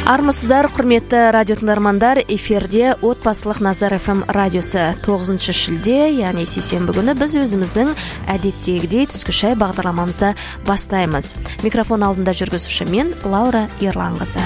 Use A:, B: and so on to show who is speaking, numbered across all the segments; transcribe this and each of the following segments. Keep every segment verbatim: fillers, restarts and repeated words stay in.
A: Армысыздар, құрметті радио тыңдармандар, эфирде отбасылық Назар эф эм радиосы. тоғызыншы шілде, яғни сейсенбі күні біз өзіміздің әдеттегідей түскі шай бағдарламамызды бастаймыз. Микрофон алдында жүргізуші мен Лаура Ерланқызы.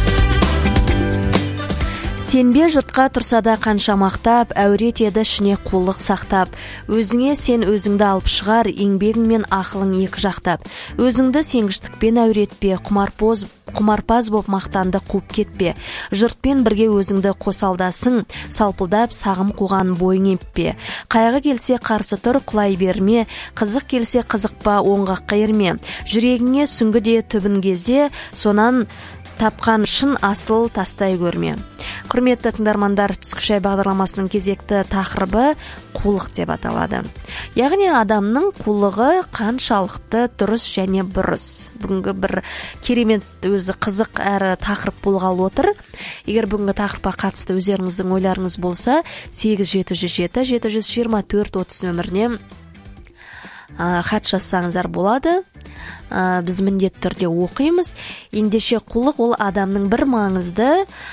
A: Сенбе жұртқа тұрса да қанша мақтап, әурет еді ішіне қулық сақтап. Өзіңе сен өзіңді алып шығар, еңбегің мен ақылың екі жақтап. Өзіңді сенгіштікпен әуретпе, құмарпоз құмарпаз боп мақтанды қуып кетпе. Жұртпен бірге өзіңді қосалдасың, салпылдап сағым қуған бойың еппе. Қайғы келсе қарсы тұр, құлай берме, қызық келсе қызықпа, оңғаққа ерме. Жүрегіңе сүңгі де түбін кезде, сонан тапқан шын асыл тастай көрме. Құрметті тыңдармандар, түскі шай бағдарламасының кезекті тақырыбы қулық деп аталады. Яғни адамның қулығы қаншалықты дұрыс және бұрыс. Бүгінгі бір керемет өзі қызық әрі тақырып болғалы отыр. Егер бүгінгі тақырыпқа қатысты өздеріңіздің ойларыңыз болса, сегіз жеті жүз жеті жеті жүз жиырма төрт отыз нөміріне хат жазсаңыздар болады. Біз міндетті түрде оқимыз. Ендеше қулық ол адамның бір маңызды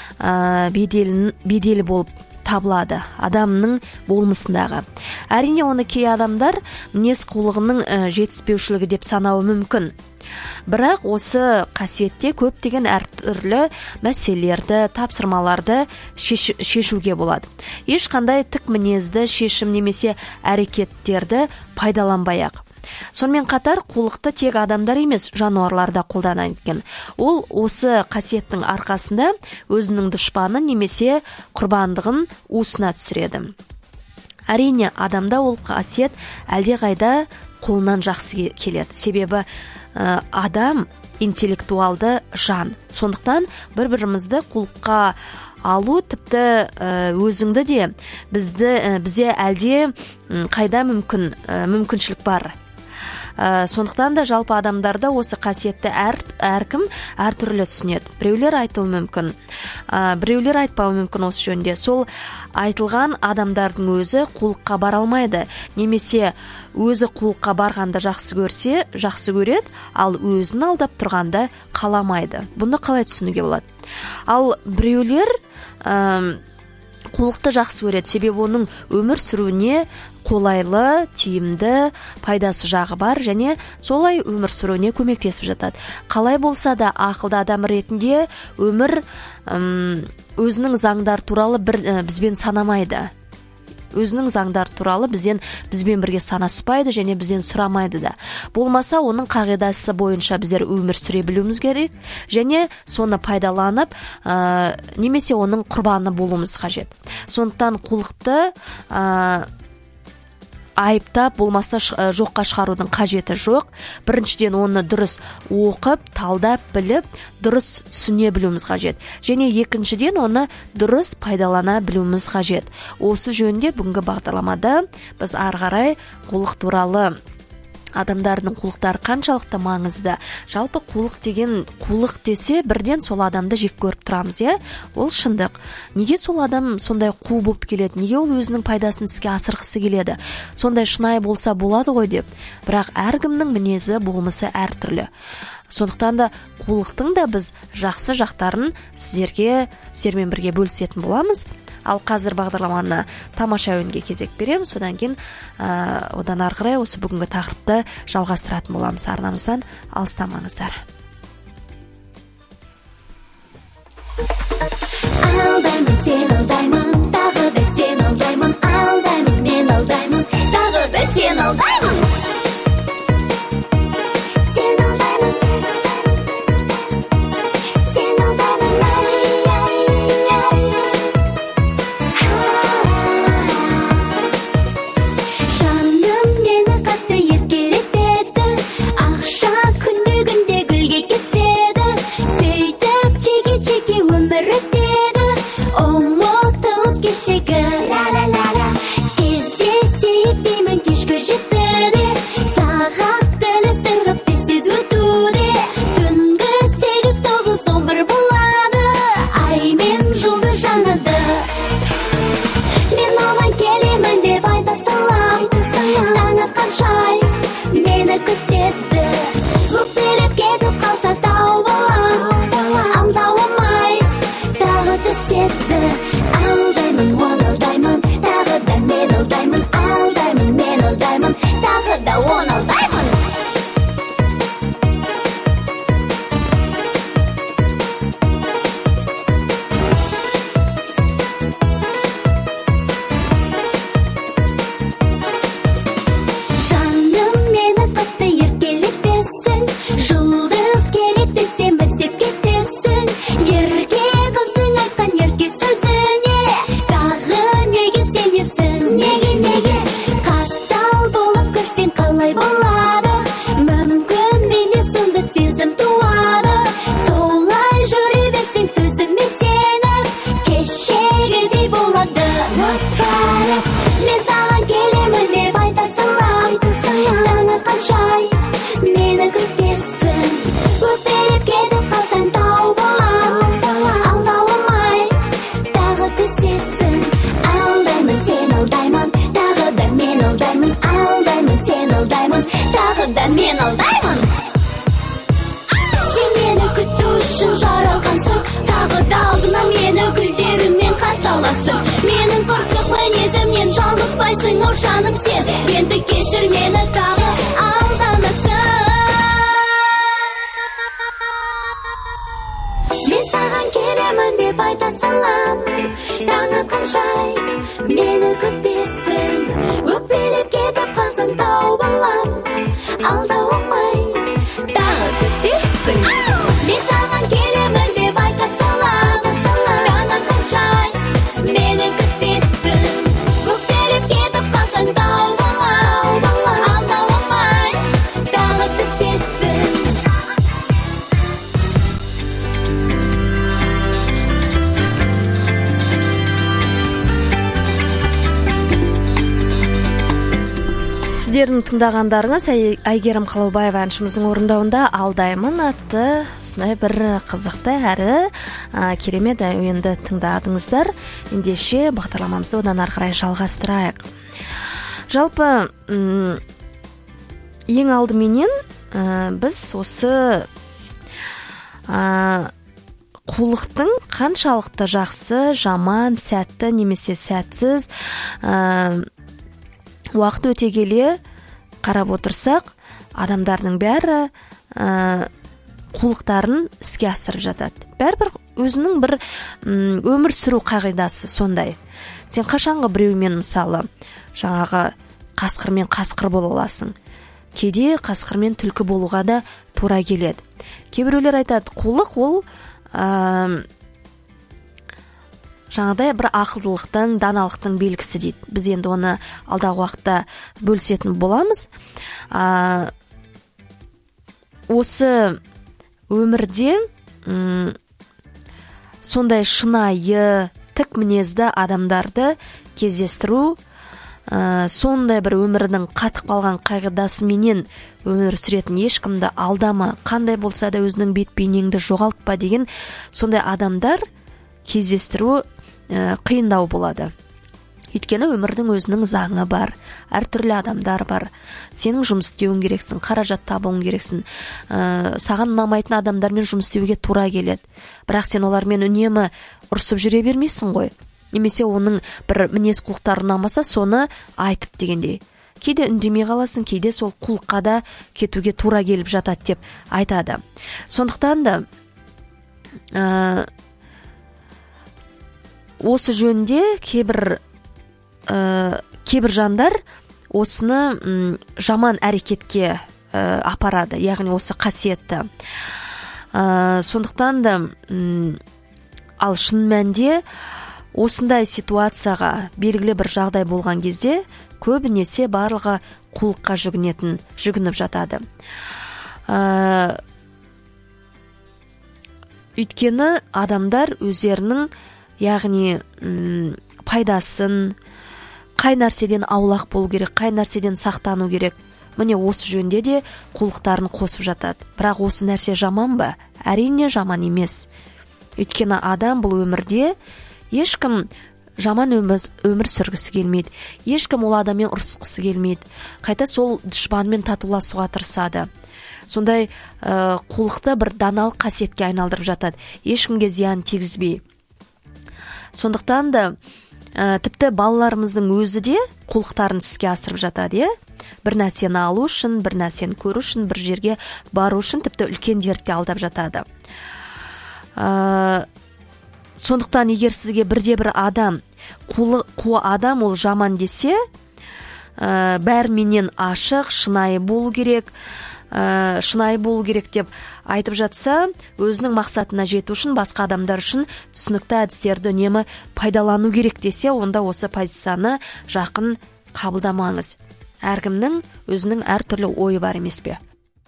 A: беделі болып табылады, адамның болмысындағы. Әрине оны кей адамдар мінез қулығының жетіспеушілігі деп санауы мүмкін. Бірақ осы қасиетте көптеген әртүрлі мәселелерді, тапсырмаларды шеш, шешуге болады. Ешқандай тік мінезді шешім немесе әрекеттерді пайдаланбай-ақ. Сонымен қатар қулықты тек адамдар емес, жануарларда қолданады екен. Ол осы қасиеттің арқасында өзінің дұшпаны немесе құрбандығын уысына түсіреді. Әрине, адамда ол қасиет әлдеқайда қолынан жақсы келеді. Себебі ә, адам интеллектуалды жан. Сондықтан бір-бірімізді қулыққа алу тіпті өзіңді де бізді бізде әлде қайда мүмкін мүмкіншілік бар. Сондықтан да жалпы адамдарда осы қасиетті әр әркім әртүрлі түсінеді. Біреулер айтуы мүмкін, біреулер айтпауы мүмкін осы жөнде. Сол айтылған адамдардың өзі қулыққа бара алмайды, немесе өзі қулыққа барғанды жақсы көрсе, жақсы көреді, ал өзін алдап тұрғанда қаламайды. Бұны қалай түсінуге болады? Ал біреулер қулықты жақсы көреді, себебі оның өмір сүруіне қолайлы, тиімді, пайдасы жағы бар және солай өмір сүруіне көмектесіп жатады. Қалай болса да ақылды адам ретінде өмір өзінің заңдар туралы бір бізбен санамайды. Өзінің заңдар туралы бізден бізбен бірге санаспайды және бізден сұрамайды да. Болмаса оның қағидасы бойынша біздер өмір сүре білуіміз керек және соны пайдаланып ә, немесе оның құрбаны болуымыз қажет. Сондықтан қулықты ә, айыптап болмаса жоққа шығарудың қажеті жоқ. Біріншіден оны дұрыс оқып, талдап, біліп, дұрыс түсіне білуіміз қажет. Және екіншіден оны дұрыс пайдалана білуіміз қажет. Осы жөнінде бүгінгі бағдарламада біз ары қарай қулық туралы, адамдардың қулықтары қаншалықты маңызды. Жалпы қулық деген, қулық десе бірден сол адамды жек көріп тұрамыз, иә? Ол шындық. Неге сол адам сондай қу болып келеді? Неге ол өзінің пайдасын іске асырғысы келеді? Сондай шынайы болса болады ғой деп. Бірақ әркімнің мінезі, болмысы әртүрлі. Сондықтан да қулықтың да біз жақсы жақтарын сіздерге, сіздермен бірге бөлісетін боламыз. Ал қазір бағдарламаны тамаша әуенге кезек берем, содан кейін ә, одан ары қарай осы бүгінгі тақырыпты жалғастыратын боламыз. Арнамыздан алыстамаңыздар.
B: Алдаймын, сен алдаймын, тағы да сен алдаймын, алдаймын, мен алдаймын, тағы да сен алдаймын. Umut аласың. Менің қырсық мінезімнен жалықпайсың, ау жаным сен. Енді кешір мені, тағы алданасың. Мен саған келемін деп айта салам, таң атқаншай мені күтесің. Өкпелеп кетіп қалсаң тауып алам, алдау оңай, тағы түсесің. Мен саған келемін деп айта салам, таң атқаншай мені күтесің. Өкпелеп кетіп қалсаң тауып алам, алдау оңай, тағы түсесің.
A: Сіздердің тыңдағандарыңыз Әйгерім Қалаубаева әншіміздің орындауында Алдаймын атты осындай бір қызықты әрі ә, керемет әуенді тыңдадыңыздар. Ендеше бағдарламамызды одан ары қарай жалғастырайық. Жалпы ұм, ең алдыменен ә, біз осы ә, қулықтың қаншалықты жақсы, жаман, сәтті немесе сәтсіз ә, уақыт өте келе қарап отырсақ, адамдардың бәрі ә, қулықтарын іске асырып жатады. Бәрібір өзінің бір м, өмір сүру қағидасы сондай. Сен қашанғы біреумен мысалы жаңағы қасқырмен қасқыр бола аласың. Кейде қасқырмен түлкі болуға да тура келеді. Кейбіреулер айтады, қулық ол ә, жаңағыдай бір ақылдылықтың, даналықтың белгісі дейді. Біз енді оны алдағы уақытта бөлісетін боламыз. А, осы өмірде м, сондай шынайы, тік мінезді адамдарды кездестіру, ә, сондай бір өмірдің қатып қалған қағидасыменен өмір сүретін ешкімді алдама, қандай болса да өзінің бет бейнеңді жоғалтпа деген сондай адамдар кездестіру ә, қиындау болады. Өйткені өмірдің өзінің заңы бар, әртүрлі адамдар бар. Сенің жұмыс істеуің керексің, қаражат табуың керексің. Ә, саған ұнамайтын адамдармен жұмыс істеуге тура келеді. Бірақ сен олармен үнемі ұрсып жүре бермейсің ғой. Немесе оның бір мінез құлықтары ұнамаса, соны айтып дегендей. Кейде үндемей қаласың, кейде сол құлыққа да кетуге тура келіп жатады деп айтады. Сондықтан да ә, осы жөнде кейбір ә, кейбір жандар осыны м, жаман әрекетке ә, апарады, яғни осы қасиетті. Ә, сондықтан да м, ал шын мәнде осындай ситуацияға белгілі бір жағдай болған кезде көбінесе барлығы қулыққа жүгінетін, жүгініп жатады. Ә, өйткені адамдар өздерінің яғни м, пайдасын, қай нәрседен аулақ болу керек, қай нәрседен сақтану керек. Міне осы жөнде де қулықтарын қосып жатады. Бірақ осы нәрсе жаман ба? Әрине жаман емес. Өйткені адам бұл өмірде ешкім жаман өмір, өмір сүргісі келмейді. Ешкім ол адаммен ұрысқысы келмейді. Қайта сол дұшпанмен татуласуға тырысады. Сондай ә, қулықты бір даналық қасиетке айналдырып жатады. Ешкімге зиян тигізбей. Сондықтан да ә, тіпті балаларымыздың өзі де қулықтарын іске асырып жатады, е? Бір нәрсені алу үшін, бір нәрсені көру үшін, бір жерге бару үшін тіпті үлкен дертке алдап жатады. Ә, сондықтан егер сізге бірде бір адам, қулы, қу адам ол жаман десе, ә, бәріменен ашық, шынайы болу керек, ә, шынайы болу керек деп айтып жатса, өзінің мақсатына жету үшін, басқа адамдар үшін түсінікті әдістерді үнемі пайдалану керек десе, онда осы позицияны жақын қабылдамаңыз. Әркімнің өзінің әртүрлі ойы бар емес пе?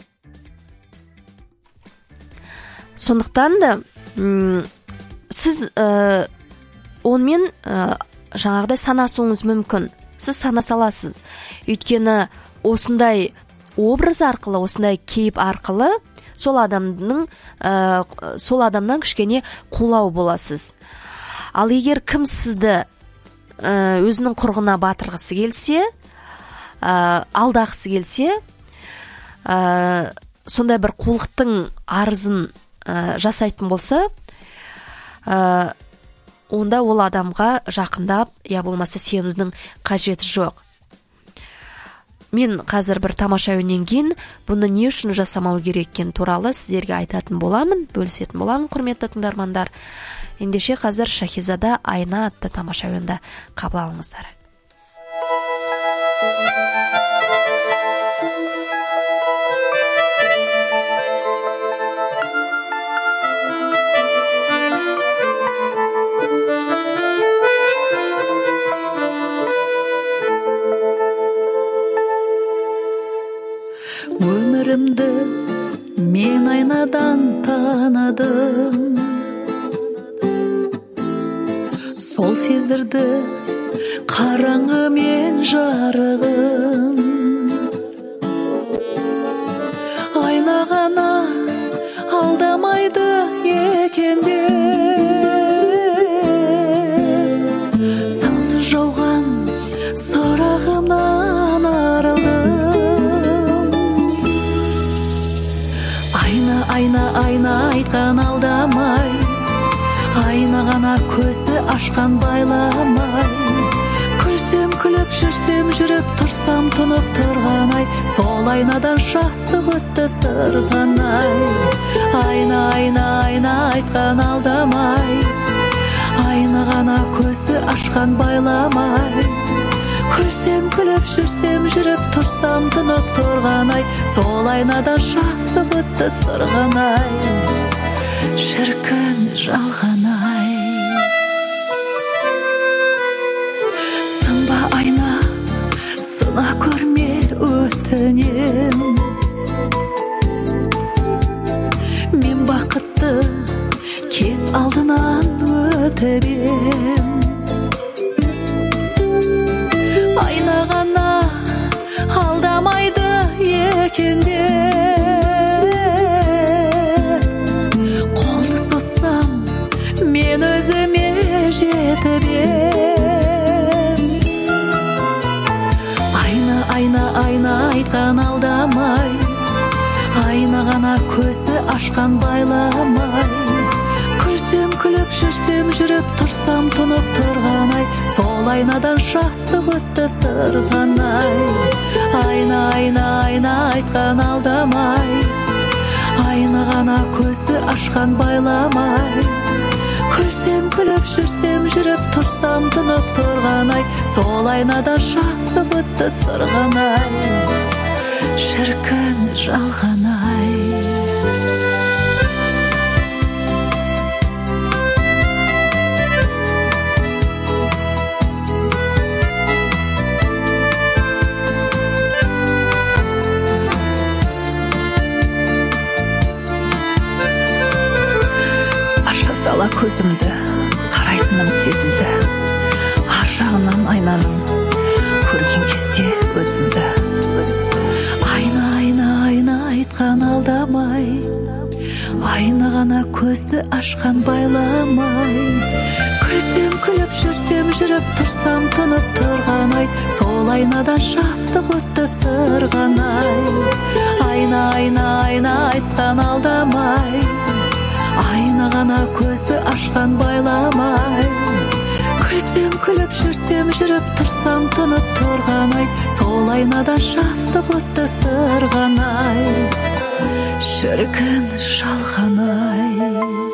A: Сондықтан да м- сіз ә, онымен ә, жаңағыдай санасуыңыз мүмкін. Сіз санаса аласыз. Өйткені осындай образ арқылы, осындай кейіп арқылы сол адамның ә, сол адамнан кішкене қулау боласыз. Ал егер кім сізді ә, өзінің құрғына батырғысы келсе, ә, алдағысы келсе, ә, сондай бір қулықтың арызын ә, жасайтын болса, ә, онда ол адамға жақындап, я болмаса сенудің қажеті жоқ. Мен қазір бір тамаша өнен кейін бұны не үшін жасамау керек екені туралы сіздерге айтатын боламын, бөлісетін боламын, құрметті тыңдармандар. Ендеше қазір Шахизада айна атты тамаша өнді қабыл алыңыздар.
C: Өмірімді мен айнадан таныдым, сол сездірді қараңғы мен жарығын. Айна ғана алдамайды екен де, сансыз жауған сорағымнан арылдым. Айна, айна айтқан алдамай, айна ғана көзді ашқан байламай. Күлсем күліп, жүрсем жүріп, тұрсам тұнып тұрғанай, сол айнадан жастық өтті сырғанай. Айна, айна, айна айтқан алдамай, айна ғана көзді ашқан байламай. Күлсем күліп, жүрсем жүріп, тұрсам тұнып тұрғанай, сол айнадан жастық өтті сырғанай. Шіркін жалғанай. Сынба айна, сына көрме өтінем. Мен бақытты кез алдынан өтіп ем. Айна ғана алдамайды екен де, қолды соссам мен өзіме жетіп ем. Айна, айна, айна айтқан алдамай, айна ғана көзді ашқан байламай. Күлсем күліп, жүрсем жүріп, тұрсам тұнып тұрғанай, сол айнадан жастық өтті сырғанай. Айна, айна, айна айтқан алдамай, айна ғана көзді ашқан байламай. Күлсем күліп, жүрсем жүріп, тұрсам тұнып тұрғанай, сол айнадан жастық өтті сырғанай. Шіркін жалғанай. Сала көзімді, қарайтыным сезімді, ар жағынан айнаның көрген кезде өзімді. Айна, айна, айна айтқан алдамай, айна ғана көзді ашқан байламай. Күлсем күліп, жүрсем жүріп, тұрсам тұнып тұрғанай, сол айнадан жастық өтті сырғанай. Айна, айна, айна айтқан алдамай, айна ғана көзді ашқан байламай. Күлсем күліп, жүрсем жүріп, тұрсам тұнып тұрғанай, сол айнадан жастық өтті сырғанай. Шіркін жалғанай.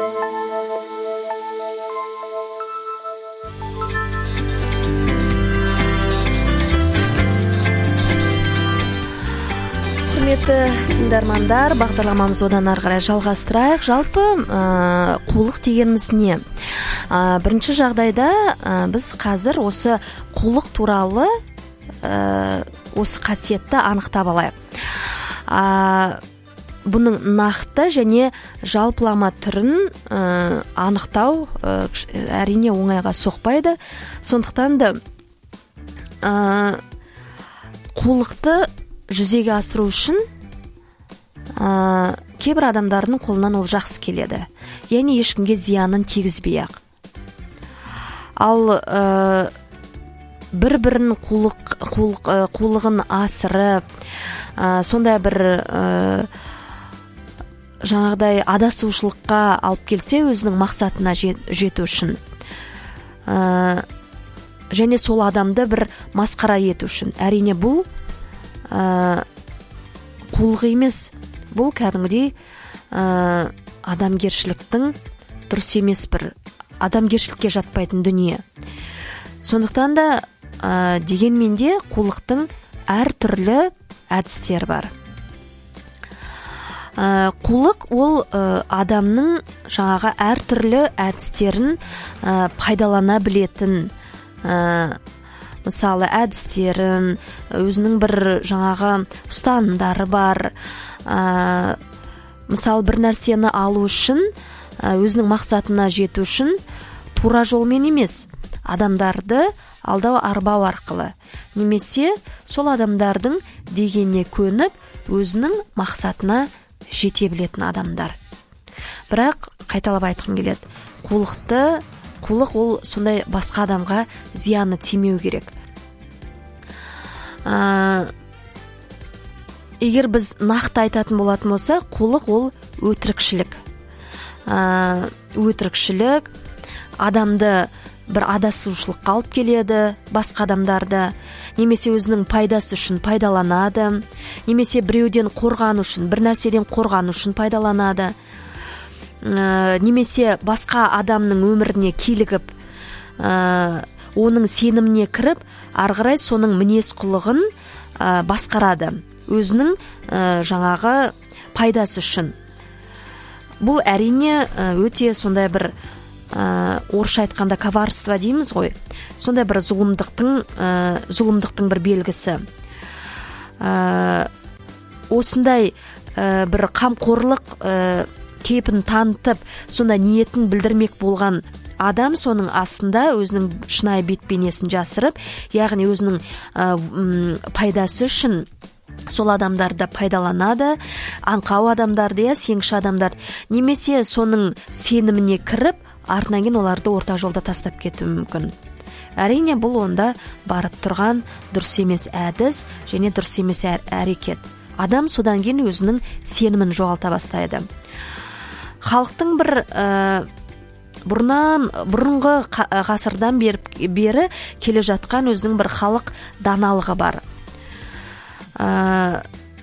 A: Құрметті тыңдармандар, бағдарламамыз одан ары қарай жалғастырайық. Жалпы ә, қулық дегеніміз не? Ә, бірінші жағдайда ә, біз қазір осы қулық туралы ә, осы қасиетті анықтап алайық. Ә, бұның нақты және жалпылама түрін ә, анықтау ә, әрине оңайға соқпайды. Сондықтан да ә, қулықты жүзеге асыру үшін ә, кейбір адамдардың қолынан ол жақсы келеді. Яғни ешкімге зиянын тигізбей ақ. Ал ә, бір-бірін қулық, қулық, қулығын асырып, ә, сондай бір ә, жаңағыдай адасушылыққа алып келсе, өзінің мақсатына жету үшін ә, және сол адамды бір масқара ету үшін. Әрине бұл ә, қулық емес, бұл кәдімгідей ә, адамгершіліктің дұрыс емес, бір адамгершілікке жатпайтын дүние. Сондықтан да ә, дегенмен де қулықтың әр түрлі әдістер бар. Ә, қулық ол ә, адамның жаңағы әр түрлі әдістерін ә, пайдалана білетін, ә, мысалы әдістерін, өзінің бір жаңағы ұстанымдары бар. Ә, мысалы бір нәрсені алу үшін, өзінің мақсатына жету үшін тура жолмен емес, адамдарды алдау арбау арқылы, немесе сол адамдардың дегеніне көніп, өзінің мақсатына жете білетін адамдар. Бірақ қайталап айтқым келеді, қулықты, қулық ол сондай басқа адамға зияны тимеу керек. Ә, егер біз нақты айтатын болатын болса, қулық ол өтірікшілік. Ә, өтірікшілік адамды бір адасушылыққа алып келеді, басқа адамдарды, немесе өзінің пайдасы үшін пайдаланады, немесе біреуден қорғану үшін, бір нәрседен қорғану үшін пайдаланады, ә, немесе басқа адамның өміріне килігіп, ә, оның сеніміне кіріп, ары қарай соның мінез құлығын ә, басқарады, өзінің ә, жаңағы пайдасы үшін. Бұл әрине өте сондай бір ә, орысша айтқанда коварство дейміз ғой. Сондай бір зұлымдықтың, ә, зұлымдықтың бір белгісі. Ә, осындай ә, бір қамқорлық ә, кейпін танытып, сонда ниетін білдірмек болған адам соның астында өзінің шынайы бет-бейнесін жасырып, яғни өзінің ә, пайдасы үшін сол адамдарды пайдаланады, аңқау адамдарды, я сенгіш адамдарды, немесе соның сеніміне кіріп, артынан кейін оларды орта жолда тастап кетуі мүмкін. Әрине бұл онда барып тұрған дұрыс емес әдіс және дұрыс емес әрекет. Адам содан кейін өзінің сенімін жоғалта бастайды. Халықтың бір ә, бұрыннан, бұрынғы ғасырдан бері келе жатқан өзінің бір халық даналығы бар. Ә,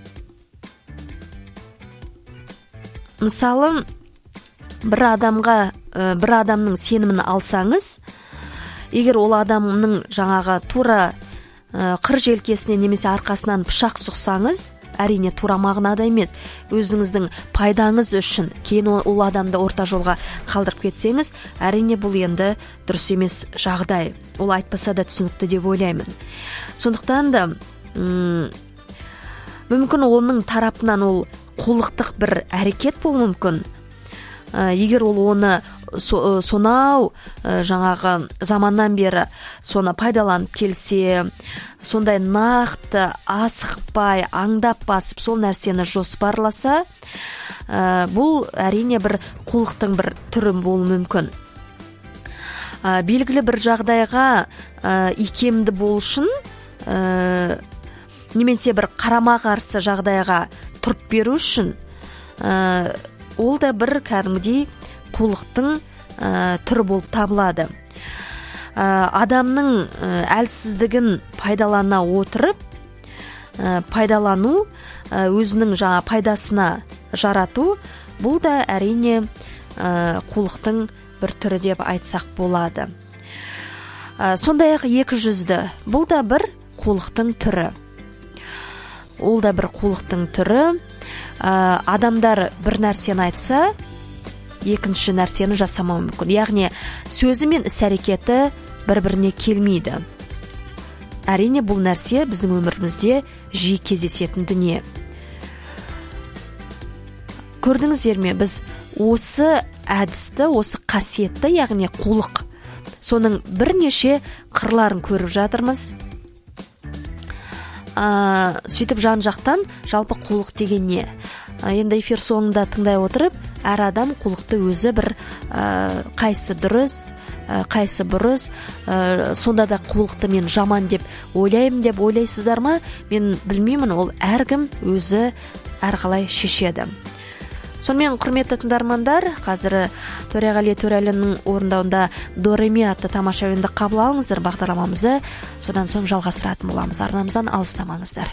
A: мысалы бір адамға ә, бір адамның сенімін алсаңыз, егер ол адамның жаңағы тура ә, қыр желкесіне немесе арқасынан пышақ сұқсаңыз, әрине тура мағынада емес, өзіңіздің пайдаңыз үшін кейін ол адамды орта жолға қалдырып кетсеңіз, әрине бұл енді дұрыс емес жағдай. Ол айтпаса да түсінікті деп ойлаймын. Сондықтан да м- мүмкін оның тарапынан ол қулықтық бір әрекет болуы мүмкін. Ә, егер ол оны со, сонау ә, жаңағы заманнан бері соны пайдаланып келсе, сондай нақты асықпай, аңдап басып сол нәрсені жоспарласа, ә, бұл әрине бір қулықтың бір түрі болуы мүмкін. Ә, белгілі бір жағдайға ә, икемді болу үшін ә, немесе бір қарама қарсы жағдайға тұрып беру үшін, ә, ол да бір кәдімгідей қулықтың ә, түрі болып табылады. Ә, адамның ә, әлсіздігін пайдалана отырып, ә, пайдалану, ә, өзінің жаңа пайдасына жарату, бұл да әрине ә, қулықтың бір түрі деп айтсақ болады. Ә, сондай-ақ екі жүзді, бұл да бір қулықтың түрі. Ол да бір қулықтың түрі. Ә, адамдар бір нәрсені айтса, екінші нәрсені жасамау мүмкін. Яғни сөзі мен іс-әрекеті бір-біріне келмейді. Әрине бұл нәрсе біздің өмірімізде жиі кездесетін дүние. Көрдіңіздер ме, біз осы әдісті, осы қасиетті, яғни қулық, соның бірнеше қырларын көріп жатырмыз. Ә, сөйтіп жан-жақтан жалпы қулық деген не? Ә, енді эфир соңында тыңдай отырып, әр адам қулықты өзі бір ә, қайсы дұрыс, ә, қайсы бұрыс, ә, сонда да қулықты мен жаман деп ойлаймын деп ойлайсыздар ма? Мен білмеймін, ол әркім өзі әрқалай шешеді. Сонымен құрметті тыңдармандар, қазір Төреғали Төрәлінің орындауында До ре ми атты тамаша әуенді қабыл алыңыздар. Бағдарламамызды содан соң жалғастыратын боламыз. Арнамыздан алыстамаңыздар.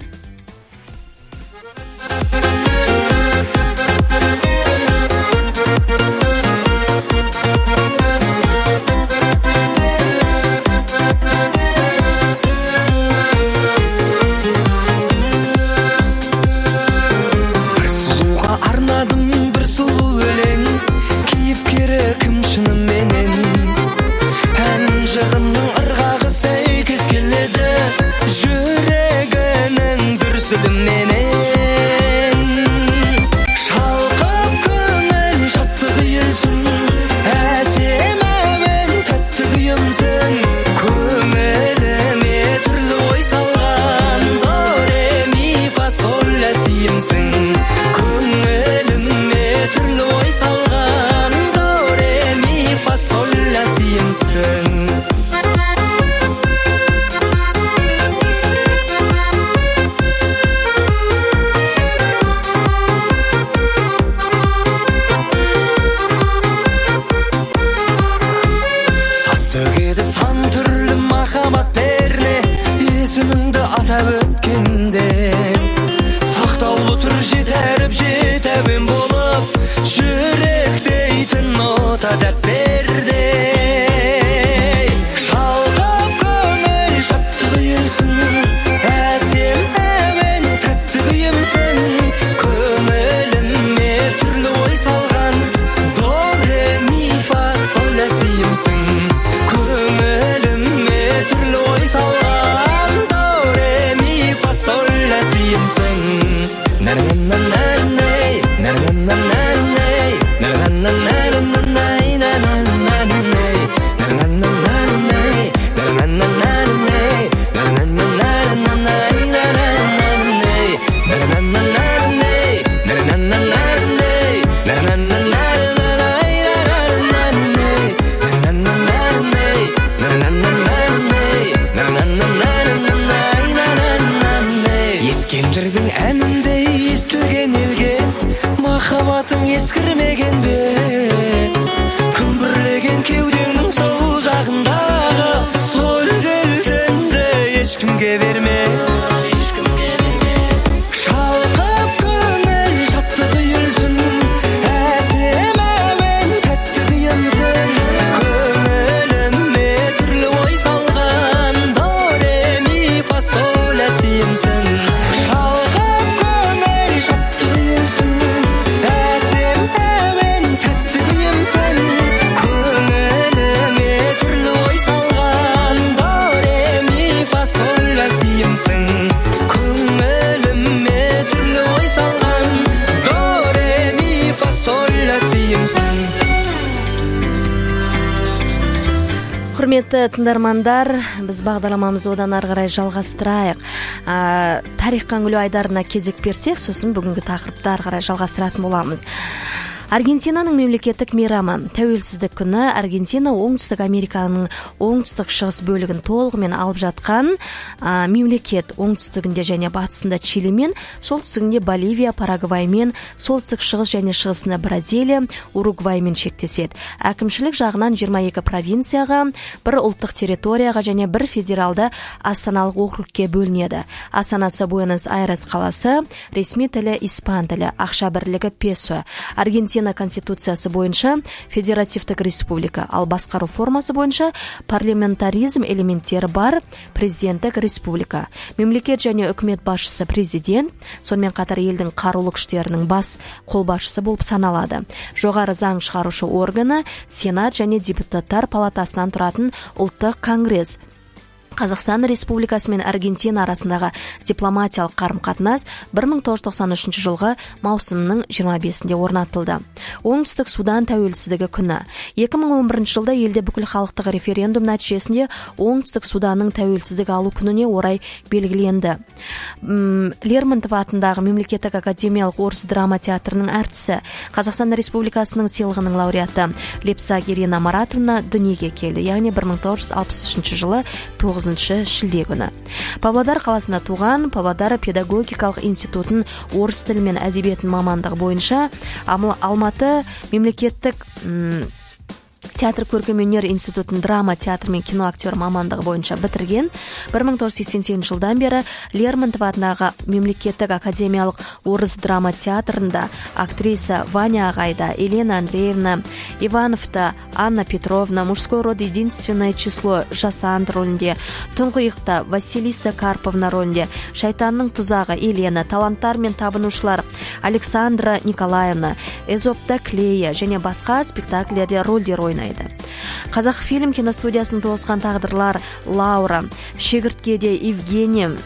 A: Құрметті тыңдармандар, біз бағдарламамызды одан ары қарай жалғастырайық. Ә, тарихқа үңілу айдарына кезек берсек, сосын бүгінгі тақырыпты ары қарай жалғастыратын боламыз. Аргентинаның мемлекеттік мейрамы тәуелсіздік күні. Аргентина оңтүстік Американың оңтүстік шығыс бөлігін толығымен алып жатқан ә, мемлекет. Оңтүстігінде және батысында Чилимен, солтүстігінде Боливия, Парагваймен, солтүстік шығыс және шығысында Бразилия, Уругваймен шектеседі. Әкімшілік жағынан жиырма екі провинцияға, бір ұлттық территорияға және бір федералды астаналық округке бөлінеді. Астанасы Буэнос-Айрес қаласы, ресми тілі испан тілі, ақша бірлігі песо. Аргентина конституциясы бойынша федеративтік республика, ал басқару формасы бойынша парламентаризм элементтері бар президенттік республика. Мемлекет және үкімет басшысы президент, сонымен қатар елдің қарулы күштерінің бас қолбасшысы болып саналады. Жоғары заң шығарушы органы Сенат және депутаттар палатасынан тұратын ұлттық конгресс. Қазақстан Республикасы мен Аргентина арасындағы дипломатиялық қарым-қатынас бір мың тоғыз жүз тоқсан үшінші жылғы маусымның жиырма бесінде орнатылды. Оңтүстік Судан тәуелсіздігі күні. екі мың он бірінші жылда елде бүкіл халықтық референдум нәтижесінде Оңтүстік Суданның тәуелсіздік алу күніне орай белгіленді. Лермонтов атындағы мемлекеттік академиялық орыс драма театрының әртісі, Қазақстан Республикасының сыйлығының лауреаты Лепсак Ирина Маратовна дүниеге келді. Яғни бір мың тоғыз жүз алпыс үшінші жылы тоғызыншы тоғызыншы шілде күні. Павлодар қаласында туған, Павлодар педагогикалық институтын орыс тілі мен әдебиеті мамандығы бойынша, Алматы мемлекеттік театр көркемөнер институтын драма театр мен кино актер мамандығы бойынша бітірген. бір мың тоғыз жүз сексен сегізінші жылдан бері Лермонтов атындағы мемлекеттік академиялық орыс драма театрында актриса Ваня Ағайда, Елена Андреевна Ивановта, Анна Петровна, мужской род единственное число Жасант рөлінде, Тұңғиықта Василиса Карповна рөлінде, Шайтанның тұзағы Елена, Таланттар мен табынушылар Александра Николаевна, Эзопта Клея және басқа спектакльдерде рөлдер ойнайды. Қазақфильм киностудиясының тоғысқан тағдырлар Лаура, Шегірткеде Евгения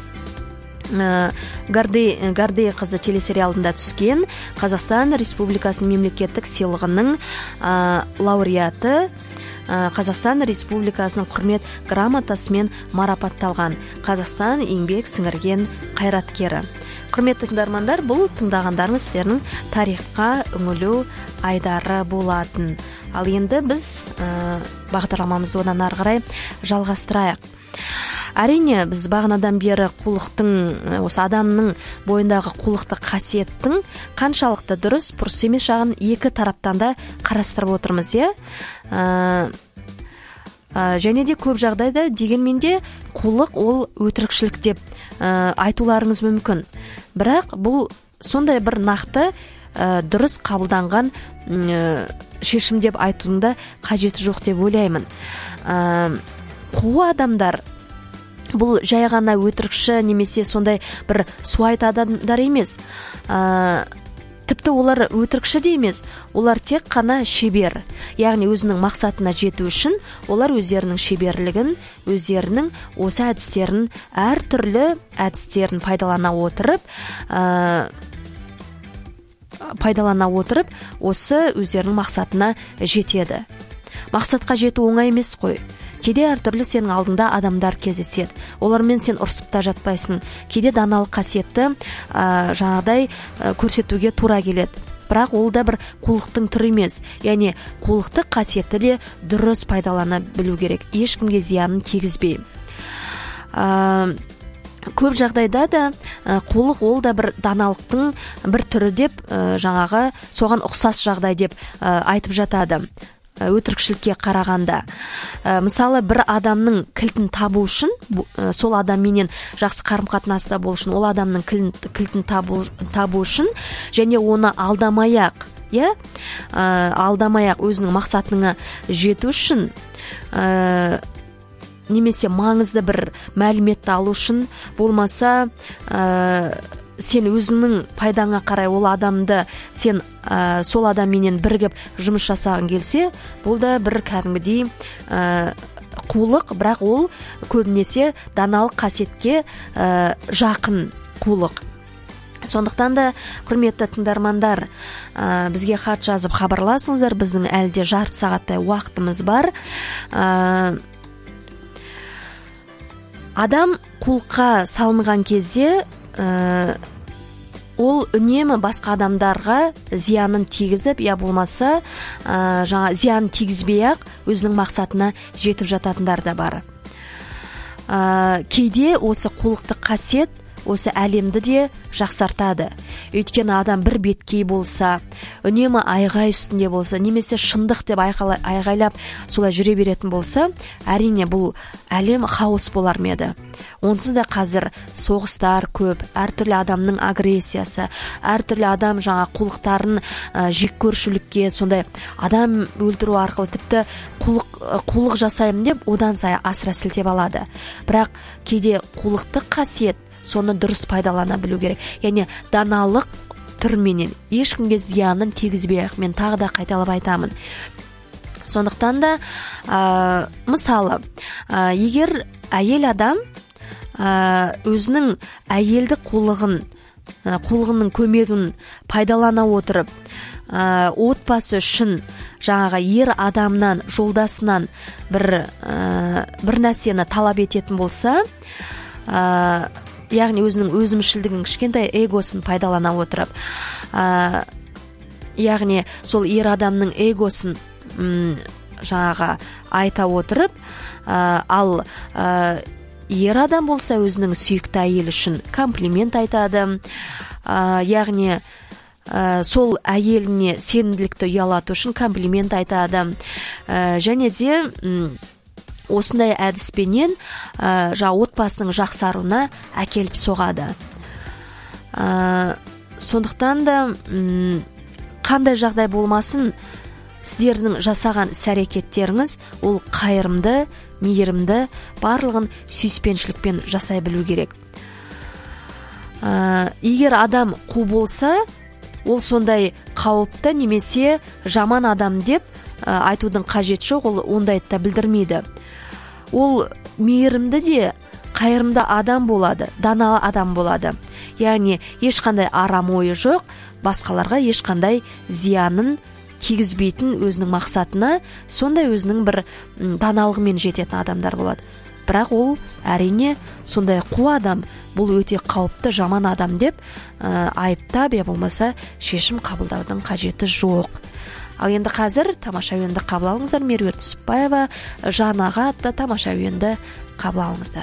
A: Гардей қызы телесериалында түскен, Қазақстан Республикасының мемлекеттік сыйлығының лауреаты, Қазақстан Республикасының құрмет грамотасымен марапатталған, Қазақстан еңбек сіңірген қайраткері. Құрметті тыңдармандар, бұл тыңдағандарыңыз сіздердің тарихқа үңілу айдары болатын. Ал енді біз ә, бағдарламамызды одан ары қарай жалғастырайық. Әрине, біз бағанадан бері қулықтың, осы адамның бойындағы қулықты қасиеттің қаншалықты дұрыс, бұрыс емес жағын екі тараптан да қарастырып отырмыз, иә? Ә, ә, және де көп жағдайда дегенмен де қулық ол өтірікшілік деп ә, айтуларыңыз мүмкін. Бірақ бұл сондай бір нақты ә, дұрыс қабылданған ә, шешім деп айтудың қажеті жоқ деп ойлаймын. Ә, қу адамдар бұл жай ғана өтірікші немесе сондай бір суайт адамдар емес. Ә, тіпті олар өтірікші де емес, олар тек қана шебер. Яғни өзінің мақсатына жету үшін олар өздерінің шеберлігін, өздерінің осы әдістерін, әр түрлі әдістерін пайдалана отырып, ә, пайдалана отырып, осы өздерінің мақсатына жетеді. Мақсатқа жету оңай емес қой. Кейде әртүрлі сенің алдыңда адамдар кездеседі. Олармен сен ұрсып та жатпайсың. Кейде даналық қасиетті ә, жаңағыдай ә, көрсетуге тура келеді. Бірақ ол да бір қулықтың түрі емес. Яғни қулықты қасиетті де дұрыс пайдалана білу керек. Ешкімге зиянын тигізбей. Ә, көп жағдайда да ә, қулық ол да бір даналықтың бір түрі деп ә, жаңағы соған ұқсас жағдай деп ә, айтып жатады. Өтірікшілікке қарағанда. Ә, мысалы, бір адамның кілтін табу үшін, ә, сол адамменен жақсы қарым-қатынаста болу үшін, ол адамның кілтін, кілтін табу, табу үшін, және оны алдамай-ақ, иә, ә, алдамай-ақ өзінің мақсатына жету үшін, ә, немесе маңызды бір мәліметті алу үшін, болмаса ә, сен өзіңнің пайдаңа қарай ол адамды сен ә, сол адамменен бірігіп жұмыс жасағың келсе, бұл да бір кәдімгідей ә, қулық, бірақ ол көбінесе даналық қасиетке ә, жақын қулық. Сондықтан да, құрметті тыңдармандар, ә, бізге хат жазып хабарласыңыздар, біздің әлде жарты сағаттай уақытымыз бар. Ә, адам қулыққа салынған кезде Ә, ол үнемі басқа адамдарға зиянын тигізіп, я болмаса ә, жаңа зиянын тигізбей-ақ өзінің мақсатына жетіп жататындар да бар. Ә, кейде осы қулықты қасиет осы әлемді де жақсартады. Өйткені адам бір беткей болса, үнемі айғай үстінде болса, немесе шындық деп айғайлап солай жүре беретін болса, әрине бұл әлем хаос болар ма еді. Онсыз да қазір соғыстар көп, әртүрлі адамның агрессиясы, әртүрлі адам жаңа қулықтарын ә, жек көршілікке, сондай адам өлтіру арқылы тіпті қулық, қулық жасаймын деп одан сайын асыра сілтеп алады. Бірақ кейде қулықты қасиет соны дұрыс пайдалана білу керек. Яғни даналық түрменен ешкімге зиянын тигізбей-ақ, мен тағы да қайталап айтамын. Сондықтан да ә, мысалы, ә, егер әйел адам ә, өзінің әйелдік қулығын, ә, қулығының көмегін пайдалана отырып, ә, отбасы үшін жаңағы ер адамнан, жолдасынан бір, ә, бір нәрсені талап ететін болса, ә, яғни өзінің өзімшілдігін, кішкентай эгосын пайдалана отырып, ә, яғни сол ер адамның эгосын м, жаңағы айта отырып, ә, ал ә, ер адам болса өзінің сүйікті әйелі үшін комплимент айтады, ә, яғни ә, сол әйеліне сенімділікті ұялату үшін комплимент айтады, ә, және де м, осындай әдіспенен ә, жа отбасының жақсаруына әкеліп соғады. Ә, сондықтан да м, қандай жағдай болмасын, сіздердің жасаған іс-әрекеттеріңіз ол қайырымды, мейірімді, барлығын сүйіспеншілікпен жасай білу керек. Ә, егер адам қу болса, ол сондай қауіпті немесе жаман адам деп ә, айтудың қажеті жоқ, ол ондайды да білдірмейді. Ол мейірімді де, қайырымды адам болады, дана адам болады. Яғни ешқандай арам ойы жоқ, басқаларға ешқандай зиянын тигізбейтін өзінің мақсатына, сондай өзінің бір даналығымен жететін адамдар болады. Бірақ ол әрине сондай қу адам, бұл өте қауіпті жаман адам деп ә, айыптап, я болмаса шешім қабылдаудың қажеті жоқ. Ал енді қазір тамаша әуенді қабыл алыңыздар. Меруерт Түсіпбаева Жанаға атты тамаша әуенді қабыл алыңыздар.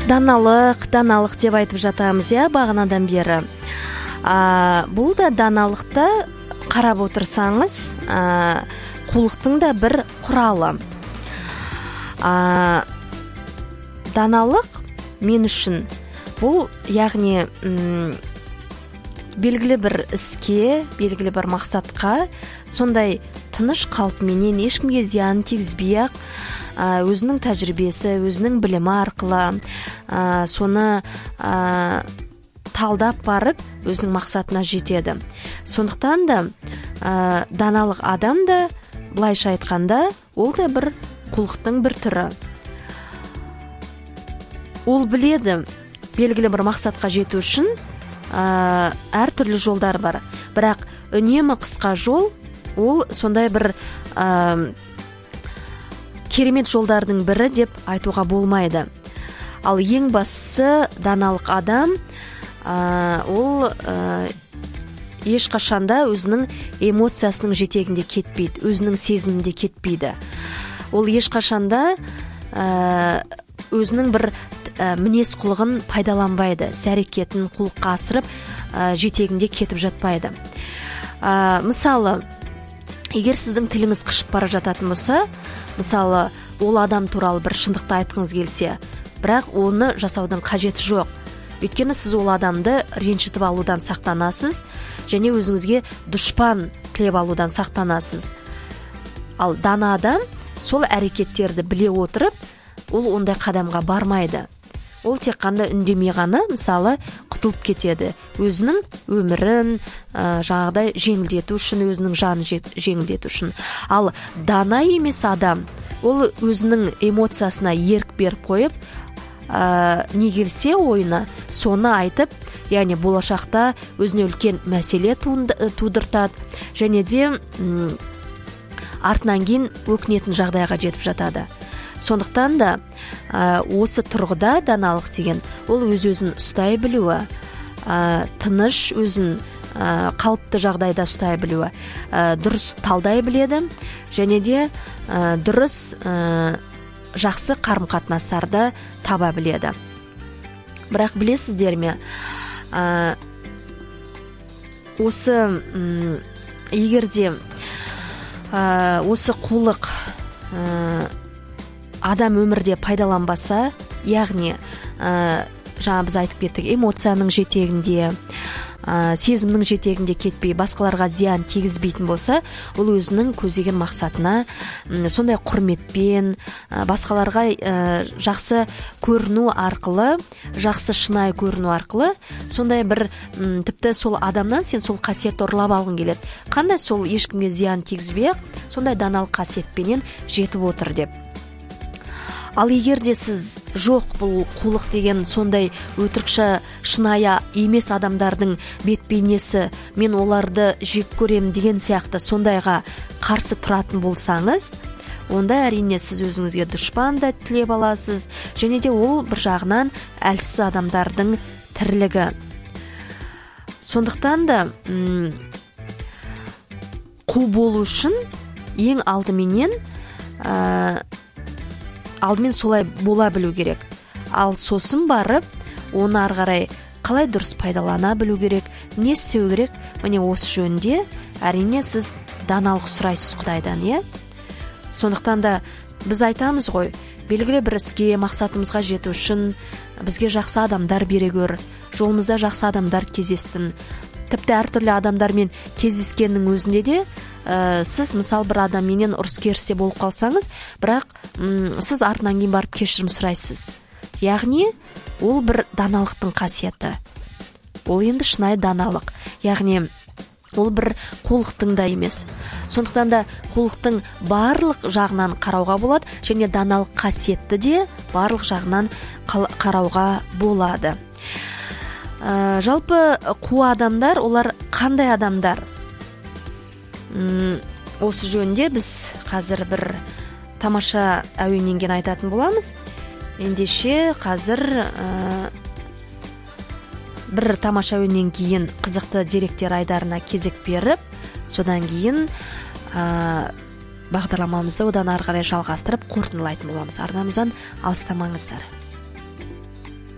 A: даналық даналық деп айтып жатамыз, иә, бағанадан бері. А, бұл да даналықта қарап отырсаңыз, а, қулықтың да бір құралы. А, даналық мен үшін бұл, яғни м, белгілі бір іске, белгілі бір мақсатқа сондай тыныш қалпыменен ешкімге зиян тигізбей ақ, өзінің тәжірибесі, өзінің білімі арқылы ә, соны ә, талдап барып өзінің мақсатына жетеді. Сондықтан да ә, даналық адам да, былайша айтқанда, ол да бір қулықтың бір түрі. Ол біледі, белгілі бір мақсатқа жету үшін ә, әртүрлі жолдар бар. Бірақ үнемі қысқа жол, ол сондай бір ә, керемет жолдардың бірі деп айтуға болмайды. Ал ең бастысы даналық адам, ә, ол ә, ешқашанда өзінің эмоциясының жетегінде кетпейді, өзінің сезімінде кетпейді. Ол ешқашанда ә, өзінің бір ә, мінез құлығын пайдаланбайды, іс-әрекетін құлыққа асырып ә, жетегінде кетіп жатпайды. Ә, мысалы, егер сіздің тіліңіз қышып бара жататын болса, мысалы, ол адам туралы бір шындықты айтқыңыз келсе, бірақ оны жасаудың қажеті жоқ. Өйткені сіз ол адамды ренжітіп алудан сақтанасыз, және өзіңізге дұшпан тілеп алудан сақтанасыз. Ал дана адам сол әрекеттерді біле отырып, ол ондай қадамға бармайды. Ол тек қана үндемей ғана, мысалы, құтылып кетеді. Өзінің өмірін ә, жаңағыдай жеңілдету үшін, өзінің жанын жеңілдету үшін. Ал дана емес адам, ол өзінің эмоциясына ерік беріп қойып, ә, не келсе ойына, соны айтып, яғни болашақта өзіне үлкен мәселе тудыртады, және де м, артынан кейін өкінетін жағдайға жетіп жатады. Сондықтан да ә, осы тұрғыда даналық деген, ол өз-өзін ұстай білуі, ә, тыныш өзін ә, қалыпты жағдайда ұстай білуі, ә, дұрыс талдай біледі, және де ә, дұрыс ә, жақсы қарым-қатынастарды таба біледі. Бірақ білесіздер ме, ә, осы м, егерде ә, осы қулық ә, адам өмірде пайдаланбаса, яғни ә, жаңа біз айтып кеттік, эмоцияның жетегінде, ә, сезімнің жетегінде кетпей, басқаларға зиян тигізбейтін болса, ол өзінің көздеген мақсатына м, сондай құрметпен, ә, басқаларға ә, жақсы көріну арқылы, жақсы шынайы көріну арқылы, сондай бір м, тіпті сол адамнан сен сол қасиетті ұрлап алғың келеді. Қандай сол ешкімге зиян тигізбей, сондай даналық қасиетпенен жетіп отыр деп. Ал егер де сіз жоқ, бұл қулық деген сондай өтірікші, шынайы емес адамдардың бет-бейнесі, мен оларды жек көремін деген сияқты сондайға қарсы тұратын болсаңыз, онда әрине сіз өзіңізге дұшпан да тілеп аласыз, және де ол бір жағынан әлсіз адамдардың тірлігі. Сондықтан да м- қу болу үшін ең алдыменен ә, алдымен солай бола білу керек. Ал сосын барып, оны ары қарай қалай дұрыс пайдалана білу керек, не істеу керек, міне осы жөнде әрине сіз даналық сұрайсыз Құдайдан, иә? Сондықтан да біз айтамыз ғой, белгілі бір іске, мақсатымызға жету үшін бізге жақсы адамдар бере көр, жолымызда жақсы адамдар кездессін. Тіпті әртүрлі адамдармен кездескеннің өзінде де Ә, сіз мысал бір адамменен ұрыс-керісте болып қалсаңыз, бірақ м, сіз артынан кейін барып кешірім сұрайсыз. Яғни ол бір даналықтың қасиеті. Ол енді шынайы даналық. Яғни ол бір қулықтың да емес. Сондықтан да қулықтың барлық жағынан қарауға болады, және даналық қасиетті де барлық жағынан қарауға болады. Ә, жалпы қу адамдар, олар қандай адамдар? М, осы жөнде біз қазір бір тамаша әуеннен кейін айтатын боламыз. Ендеше қазір ә, бір тамаша әуеннен кейін қызықты деректер айдарына кезек беріп, содан кейін ә, бағдарламамызды одан ары қарай жалғастырып қорытындылайтын боламыз. Арнамыздан алыстамаңыздар.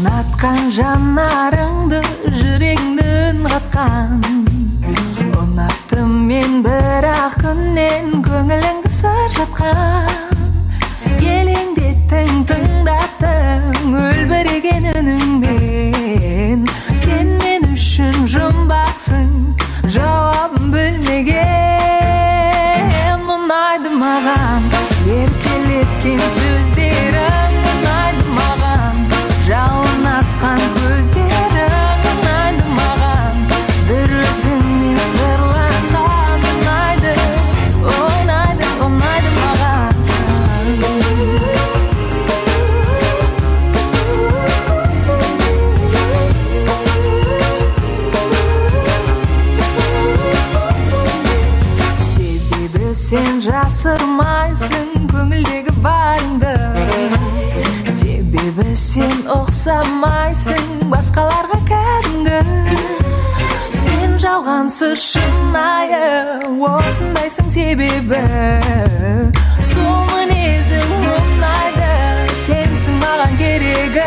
C: ұнатқан жанарыңды жүрегіңнен қатқан. Ұнаттым мен бірақ күннен көңіліңді сыр жатқан. Елеңдеттің тыңдаттың өлбіреген үніңмен. Сен мен үшін жұмбақсың, жауабын білмеген. Ұнайды маған еркелеткен сөздерің, ұнайды маған жалын атқан көздерің, ұнайды маған бір өзіңмен сырласқан. Ұнайды, ұнайды, ұнайды маған. Себебі сен жасырмайсың көңілдегі барыңды. Себебі сен ұқсамайсың басқаларға кәдімгі. Сен жалғансыз шынайы осындайсың себебі. Сол мінезің ұнайды, сенсің маған керегі.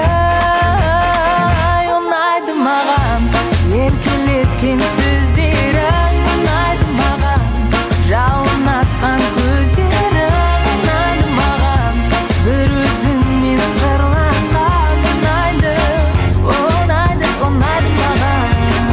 C: Ұнайды маған еркелеткен сөздерің, ұнайды маған жалын атқан көздерің, ұнайды маған бір өзіңмен сырласқан. Ұнайды, ұнайды, ұнайды маған.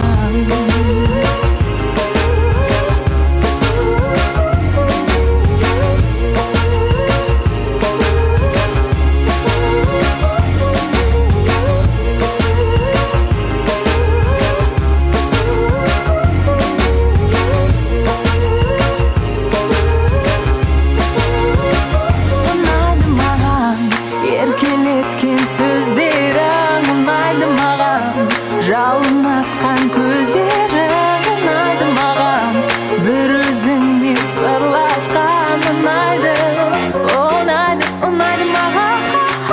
C: Ұнайды маған еркелеткен сөздерің, ұнайды маған жалын атқан көздерің, ұнайды маған бір өзіңмен сырласқан. Ұнайды, ұнайды, ұнайды маған.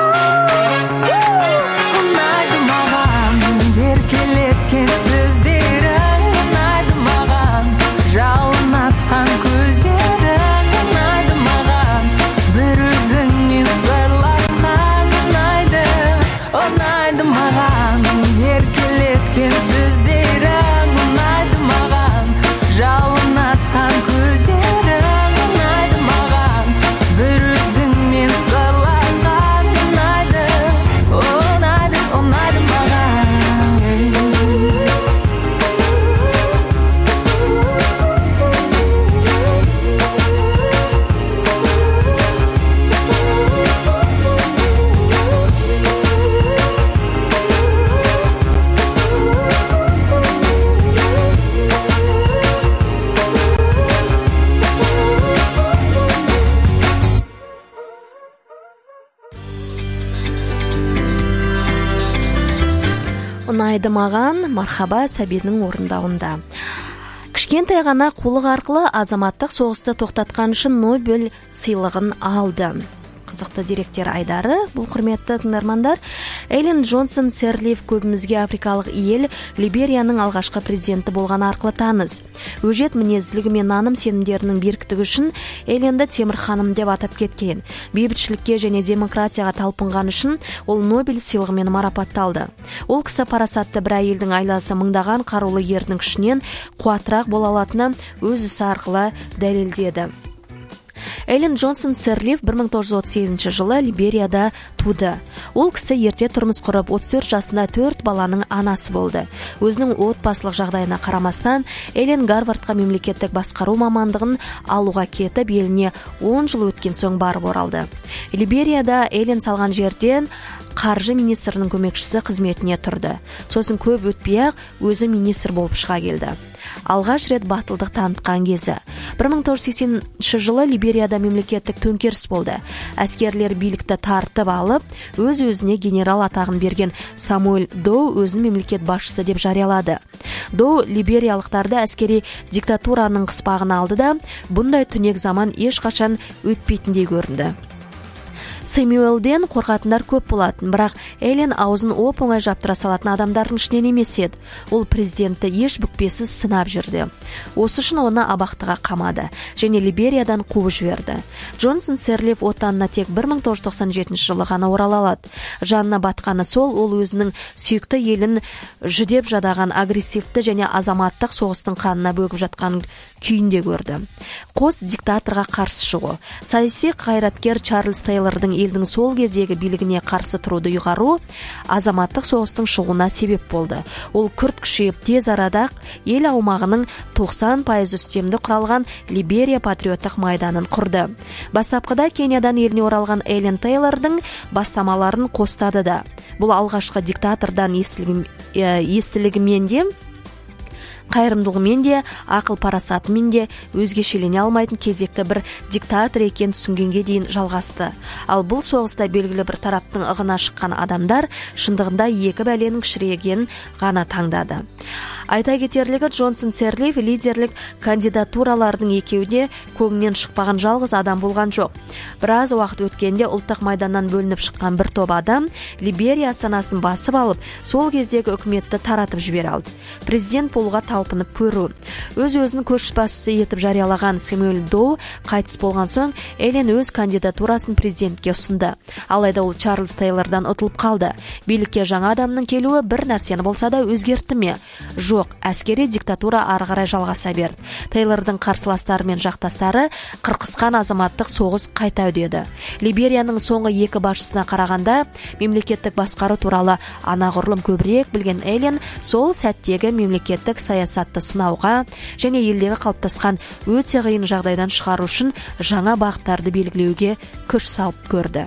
C: Ұнайды маған еркелеткен сөздерің, ұнайды маған жалын атқан көздерің, ұнайды маған бір өзіңмен сырласқан. Ұнайды, ұнайды маған еркелеткен сөздерің, ұнайды маған жалын атқан көздерің, ұнайды маған бір өзіңмен сырласқан. Ұнайды, ұнайды, ұнайды маған.
A: Ұнайды маған мархаба Сәбидің орындауында. Кішкентай ғана қулық арқылы азаматтық соғысты тоқтатқан үшін Нобель сыйлығын алды. Қызықты деректер айдары, бұл құрметті тыңдармандар. Эллен Джонсон Серлиф көбімізге африкалық ел Либерияның алғашқы президенті болған арқылы таныс. Өжет мінезділігі мен наным сенімдерінің беріктігі үшін Элленді Темір ханым деп атап кеткен. Бейбітшілікке және демократияға талпынған үшін ол Нобель сыйлығымен марапатталды. Ол кісі парасатты бір әйелдің айласы мыңдаған қарулы ердің күшінен қуатырақ бола алатыны өз ісі арқылы дәлелдеді. Эллен Джонсон Серлиф бір мың тоғыз жүз отыз сегізінші жылы Либерияда туды. Ол кісі ерте тұрмыс құрып, отыз төрт жасында төрт баланың анасы болды. Өзінің отбасылық жағдайына қарамастан, Эллен Гарвардқа мемлекеттік басқару мамандығын алуға кетіп, еліне он жыл өткен соң барып оралды. Либерияда Эллен салған жерден қаржы министрінің көмекшісі қызметіне тұрды. Сосын көп өтпей-ақ өзі министр болып шыға келді. Алғаш рет батылдық танытқан кезі. бір мың тоғыз жүз сексенінші жылы Либерияда мемлекеттік төңкеріс болды. Әскерлер билікті тартып алып, өз-өзіне генерал атағын берген Самуэль Доу өзін мемлекет басшысы деп жариялады. Доу либериялықтарды әскери диктатураның қыспағына алды да, бұндай түнек заман ешқашан өтпейтіндей көрінді. Сэмюэлден қорқатындар көп болатын, бірақ Эллен аузын оп-оңай жаптыра салатын адамдардың ішінен емес еді. Ол президентті еш бүкпесіз сынап жүрді. Осы үшін оны абақтыға қамады және Либериядан қуып жіберді. Джонсон Сирлиф отанына тек бір мың тоғыз жүз тоқсан жетінші жылы ғана орала алады. Жанына батқаны сол, ол өзінің сүйікті елін жүдеп жадаған агрессивті және азаматтық соғыстың қанына бөгіп жатқан күйінде көрді. Қос диктаторға қарсы шығу. Саяси қайраткер Чарльз Тейлордың елдің сол кездегі билігіне қарсы тұруды ұйғару азаматтық соғыстың шығуына себеп болды. Ол күрт күшейіп, тез арада ел аумағының тоқсан пайыз үстемді құралған Либерия патриоттық майданын құрды. Бастапқыда Кениядан еліне оралған Эллен Тейлордың бастамаларын қостады да. Бұл алғашқы диктатордан естілігімен де, қайырымдылығымен де, ақыл парасатымен де өзгешелене алмайтын кезекті бір диктатор екен түсінгенге дейін жалғасты. Ал бұл соғыста белгілі бір тараптың ығына шыққан адамдар шындығында екі бәленің кішірейгенін ғана таңдады. Айта кетерлігі, Джонсон Сирлиф лидерлік кандидатуралардың екеуіне көңінен шықпаған жалғыз адам болған жоқ. Біраз уақыт өткенде ұлттық майданнан бөлініп шыққан бір топ адам Либерия астанасын басып алып, сол кездегі үкіметті таратып жібере алды. Президент болуға талпынып көру. Өз-өзін көшбасшысы етіп жариялаған Сэмюэл Доу қайтыс болған соң, Эллен өз кандидатурасын президентке ұсынды. Алайда ол Чарльз Тейлордан ұтылып қалды. Билікке жаңа адамның келуі бір нәрсені болса да өзгертті ме? Жоқ, әскери диктатура ары қарай жалғаса берді. Тейлордың қарсыластары мен жақтастары қырқысқан азаматтық соғыс қайта үдеді. Либерияның соңғы екі басшысына қарағанда мемлекеттік басқару туралы анағұрлым көбірек білген Эллен сол сәттегі мемлекеттік саясатты сынауға және елдегі қалыптасқан өте қиын жағдайдан шығару үшін жаңа бағыттарды белгілеуге күш салып көрді.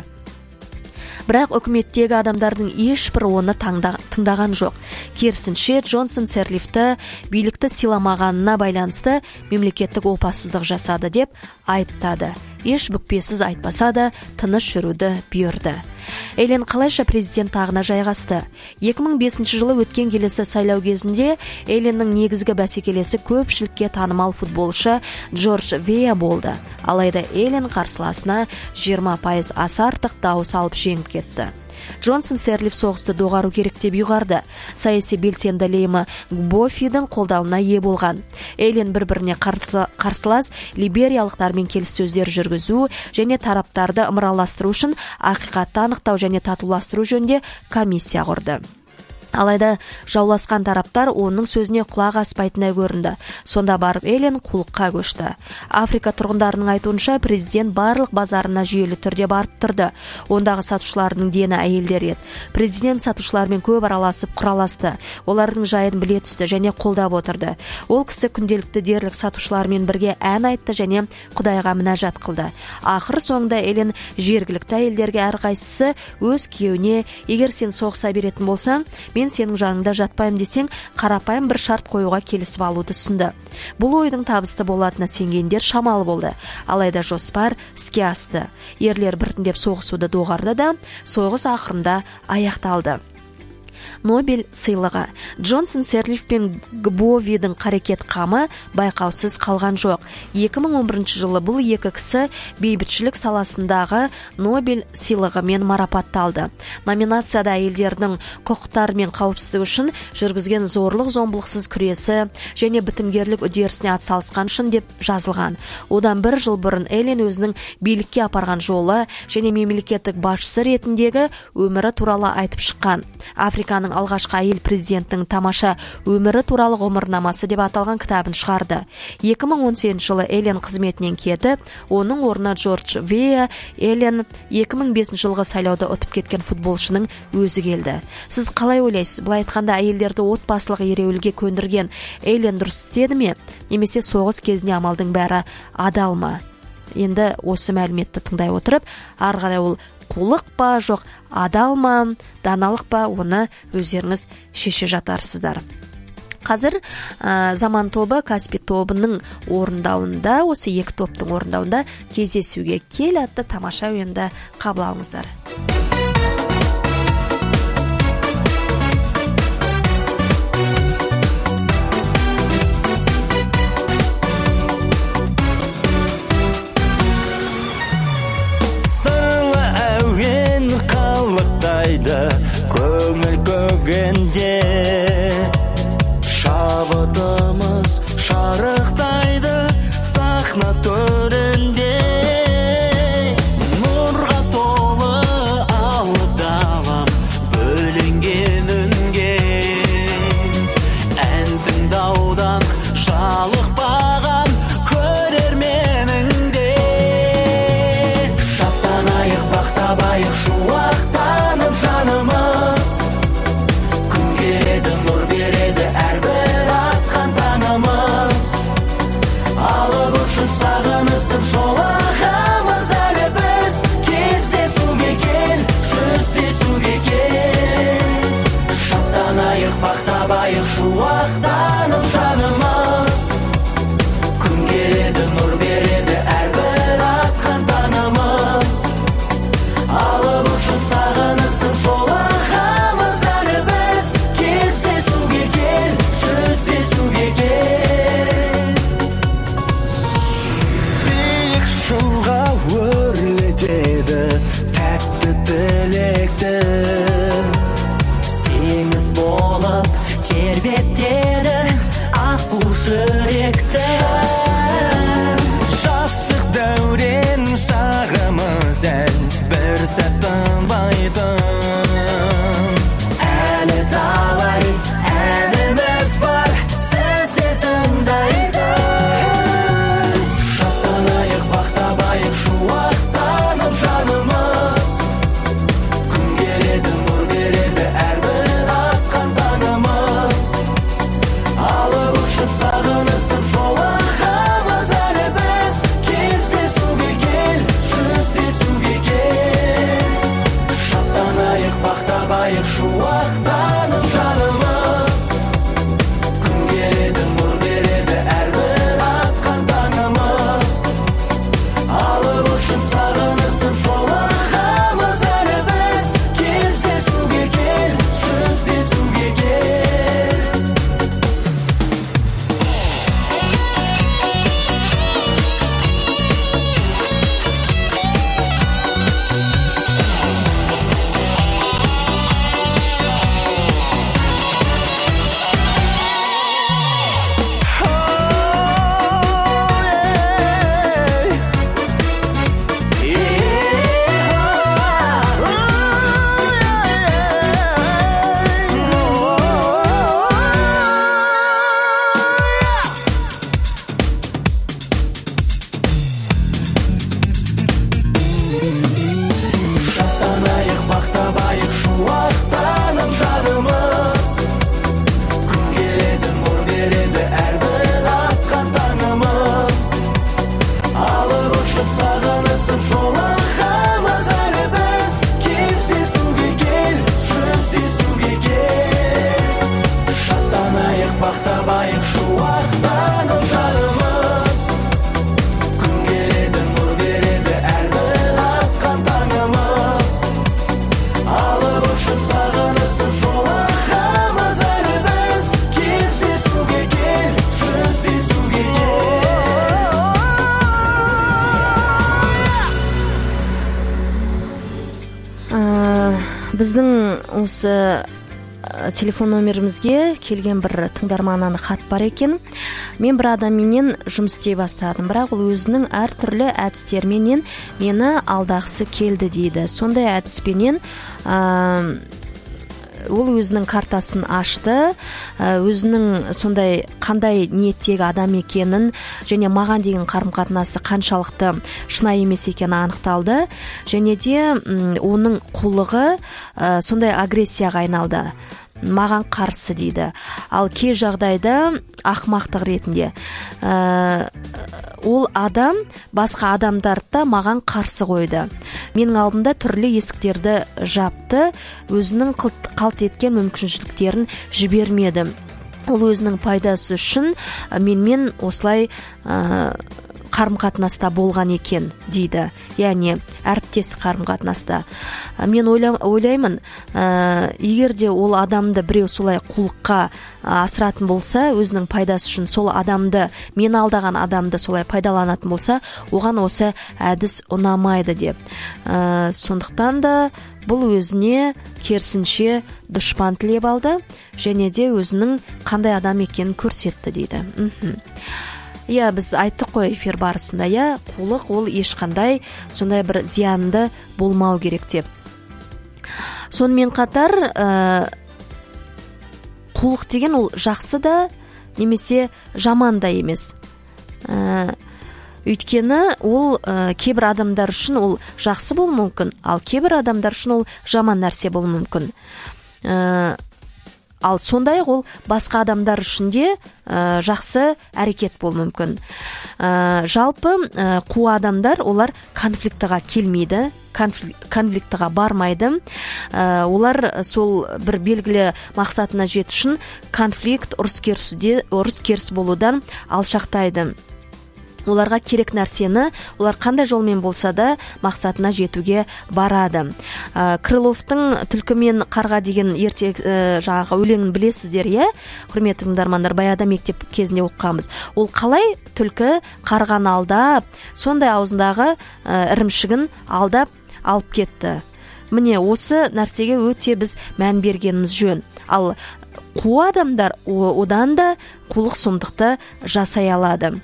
A: Бірақ үкіметтегі адамдардың ешбір оны тыңдаған жоқ. Керісінше Джонсон Сирлифті билікті сыйламағанына байланысты мемлекеттік опасыздық жасады деп айыптады. Еш бүкпесіз айтпаса да тыныш жүруді бұйырды. Эллен қалайша президент тағына жайғасты. екі мың бесінші жылы өткен келесі сайлау кезінде Элленнің негізгі бәсекелесі көпшілікке танымал футболшы Джордж Вея болды. Алайда Эллен қарсыласына жиырма пайыз аса артық дауыс алып жеңіп кетті. Джонсон Сирлиф соғысты доғару керек деп ұйғарды. Саяси белсенді Лейма Гбофидің қолдауына ие болған. Эллен бір-біріне қарсылас либериялықтармен келіссөздер жүргізу және тараптарды ымыраластыру үшін ақиқатты анықтау және татуластыру жөнінде комиссия құрды. Алайда жауласқан тараптар оның сөзіне құлақ аспайтындай көрінді. Сонда барып Эллен қулыққа көшті. Африка тұрғындарының айтуынша президент барлық базарына жүйелі түрде барып тұрды. Ондағы сатушылардың дені әйелдер еді. Президент сатушылармен көп араласып құраласты. Олардың жайын біле түсті және қолдап отырды. Ол кісі күнделікті дерлік сатушылармен бірге ән айтты және Құдайға мінәжат қылды. Ақыр соңында Эллен жергілікті әйелдерге әрқайсысы өз күйеуіне, егер сен соғыса беретін болсаң, мен сенің жаныңда жатпаймын десең, қарапайым бір шарт қоюға келісіп алуды ұсынды. Бұл ойдың табысты болатынына сенгендер шамалы болды. Алайда жоспар іске асты. Ерлер біртіндеп соғысуды доғарды да, соғыс ақырында аяқталды. Нобель сыйлығы. Джонсон Сирлиф пен Гбовидің қарекет қамы байқаусыз қалған жоқ. екі мың он бірінші жылы бұл екі кісі бейбітшілік саласындағы Нобель сыйлығымен марапатталды. Номинацияда әйелдердің құқықтары мен қауіпсіздігі үшін жүргізген зорлық-зомбылықсыз күресі және бітімгерлік үдерісіне атсалысқан үшін деп жазылған. Одан бір жыл бұрын Эллен өзінің билікке апарған жолы және мемлекеттік басшысы ретіндегі өмірі туралы айтып шыққан. Африканың алғашқы әйел президенттің тамаша өмірі туралы ғұмырнамасы деп аталған кітабын шығарды. екі мың он сегізінші жылы Эллен қызметінен кетіп, оның орнына Джордж Вея. Эллен екі мың бесінші жылғы сайлауда ұтып кеткен футболшының өзі келді. Сіз қалай ойлайсыз? Былай айтқанда әйелдерді отбасылық ереуілге көндірген Эллен дұрыс істеді ме? Немесе соғыс кезінде амалдың бәрі адал ма? Енді осы мәліметті тыңдай отырып, ары қарай ол қулық па, жоқ адал ма, даналық па, оны өздеріңіз шеше жатарсыздар. Қазір ә, Заман тобы Каспий тобының орындауында, осы екі топтың орындауында кездесуге кел атты тамаша ойынды қабыл алыңыздар.
D: сағынысып жолығамыз әлі біз. Кездесуге кел, жүздесуге кел. Шаттанайық, бақтабайық, шуақтанып жанымыз. Күн келеді, нұр береді әрбір атқан таңымыз. Алып ұшып сағынысып жолығамыз әлі біз. Кездесуге кел, жүздесуге кел. Биік шыңға өрлетеді тәтті тілекті. Теңіз болып тербетеді аққу жүректі. Жастық дәурен шағымыздан бір сәт тынбайтын. Әлі талай әніміз бар сіздер тыңдайтын. Шаттанайық, бақтабайық, шуақтанып жанымыз. Күн келеді, нұр береді әрбір атқан таңымыз. Алып ұшып сағынысып жолығамыз әлі біз. Кездесуге кел, жүздесуге кел. Шаттанайық, бақтабайық, шуақтанып жанымыз. Күн келеді, нұр береді әрбір атқан таңымыз. Алып ұшып сағынысып жолығамыз әлі біз. Кездесуге кел, жүздесуге кел. Шаттанайық, бақтабайық, шуақтанып жанымыз. Күн келеді, нұр береді әрбір атқан таңымыз. Алып ұшып сағынысып жолығамыз әлі біз. Кездесуге кел, жүздесуге кел. Шаттанайық, бақтабайық, шуақтанып жанымыз. Күн келеді, нұр береді әрбір атқан таңымыз. Алып ұшып сағынысып жолығамыз әлі біз. Кездесуге кел, жүздесуге кел.
A: Ә, біздің осы ә, телефон номерімізге келген бір тыңдарманнан хат бар екен. Мен бір адамменен жұмыс істей бастадым, бірақ ол өзінің әртүрлі әдістерменен мені алдағысы келді дейді. Сондай әдіспенен ә, ол өзінің картасын ашты, ә, өзінің сондай қандай ниеттегі адам екенін және маған деген қарым-қатынасы қаншалықты шынайы емес екені анықталды. Және де м, оның қулығы ә, сондай агрессияға айналды. Маған қарсы дейді. Ал кей жағдайда ақмақтық ретінде ә, ол адам басқа адамдарды маған қарсы қойды. Менің алдымда түрлі есіктерді жапты, өзінің қылт, қалт еткен мүмкіншіліктерін жібермеді. Ол өзінің пайдасы үшін менімен осылай ә, қарым-қатынаста болған екен дейді. Яғни әріптес қарым-қатынаста. Мен ойлаймын, ә, егер де ол адамды біреу солай қулыққа асыратын болса, өзінің пайдасы үшін сол адамды, мен алдаған адамды солай пайдаланатын болса, оған осы әдіс ұнамайды деп. Ә, сондықтан да бұл өзіне керісінше дұшпан тілеп алды, және де өзінің қандай адам екенін көрсетті дейді. Мхм. Иә, біз айттық қой эфир барысында, иә, қулық ол ешқандай сондай бір зиянды болмау керек деп. Сонымен қатар ә, қулық деген ол жақсы да немесе жаман да емес. Ә, өйткені ол ә, кейбір адамдар үшін ол жақсы болуы мүмкін, ал кейбір адамдар үшін ол жаман нәрсе болуы мүмкін. Ә, ал сондай ол басқа адамдар үшін де ә, жақсы әрекет болуы мүмкін. Ә, жалпы ә, қу адамдар олар конфликтіға келмейді, конфликтіға бармайды. Ә, олар сол бір белгілі мақсатына жету үшін конфликт, ұрыс керіс болудан алшақтайды. Оларға керек нәрсені, олар қандай жолмен болса да мақсатына жетуге барады. Ә, Крыловтың түлкі мен қарға деген ертек ә, жаңағы өлеңін білесіздер, иә? Құрметті тыңдармандар, баяғыда мектеп кезінде оқығанбыз. Ол қалай түлкі қарғаны алдап, сондай аузындағы ә, ірімшігін алдап алып кетті. Міне осы нәрсеге өте біз мән бергеніміз жөн. Ал қу адамдар одан да қулық сұмдықты жасай алады.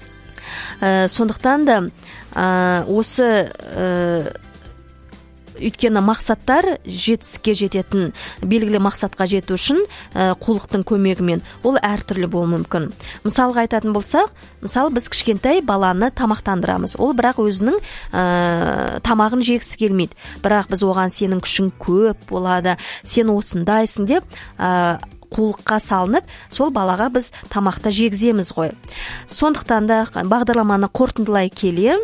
A: Ә, сондықтан да ә, осы ә, өйткені мақсаттар жетістікке жететін, белгілі мақсатқа жету үшін ә, қулықтың көмегімен ол әртүрлі болуы мүмкін. Мысалға айтатын болсақ, мысалы біз кішкентай баланы тамақтандырамыз. Ол бірақ өзінің ә, тамағын жегісі келмейді. Бірақ біз оған сенің күшің көп болады, сен осындайсың деп ә, қулыққа салынып, сол балаға біз тамақты жегіземіз ғой. Сондықтан да бағдарламаны қорытындылай келе,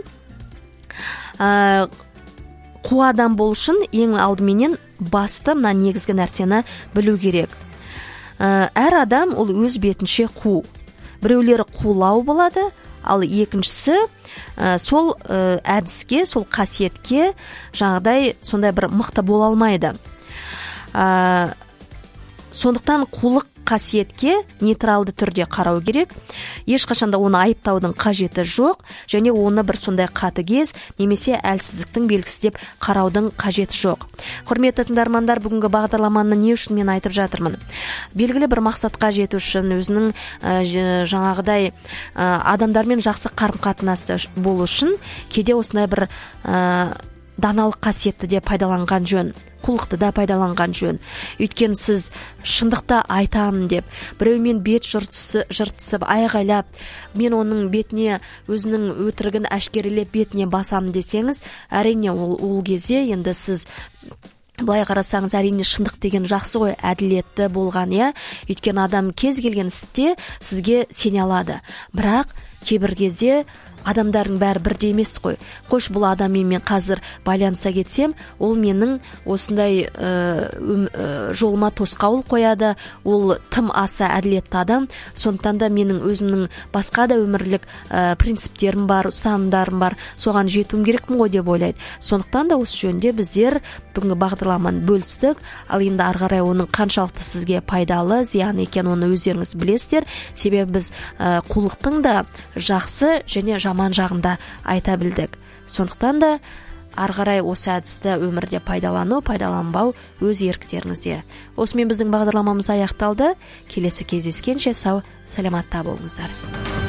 A: ә, қу адам болу үшін ең алдыменен басты мына негізгі нәрсені білу керек. Ә, әр адам ол өз бетінше қу. Біреулері қулау болады, ал екіншісі ә, сол ә, әдіске, сол қасиетке жаңағыдай сондай бір мықты бола алмайды. Ә, Сондықтан қулық қасиетке нейтралды түрде қарау керек. Ешқашанда оны айыптаудың қажеті жоқ, және оны бір сондай қатыгез немесе әлсіздіктің белгісі деп қараудың қажеті жоқ. Құрметті тыңдармандар, бүгінгі бағдарламаны не үшін мен айтып жатырмын? Белгілі бір мақсатқа жету үшін, өзінің ә, жаңағыдай ә, адамдармен жақсы қарым-қатынасты болу үшін кейде осындай бір ә, даналық қасиетті де пайдаланған жөн, қулықты да пайдаланған жөн. Өйткені сіз шындықты айтамын деп, біреумен бет жыртысып, айғайлап, мен оның бетіне өзінің өтірігін әшкерелеп бетіне басамын десеңіз, әрине ол, ол кезде енді сіз былай қарасаңыз, әрине шындық деген жақсы ғой, әділетті болған, иә. Өйткені адам кез келген істе сізге сене алады. Бірақ кейбір кезде адамдардың бәрі бірдей емес қой. Қош бұл адаммен мен қазір байланыса кетсем, ол менің осындай ә, ә, жолыма тосқауыл қояды, ол тым аса әділетті адам, сондықтан да менің өзімнің басқа да өмірлік ә, принциптерім бар, ұстанымдарым бар, соған жетуім керекпін ғой деп ойлайды. Сондықтан да осы жөнде біздер бүгінгі бағдарламаны бөлістік, ал енді ары қарай оның қаншалықты сізге пайдалы, зиян екен оны өздеріңіз білесіздер. Себебі біз ә, қулықтың да жақсы және жаман жағында айта білдік. Сондықтан да ары қарай осы әдісті өмірде пайдалану, пайдаланбау өз еріктеріңізде. Осымен біздің бағдарламамыз аяқталды. Келесі кездескенше сау, саламатта болыңыздар.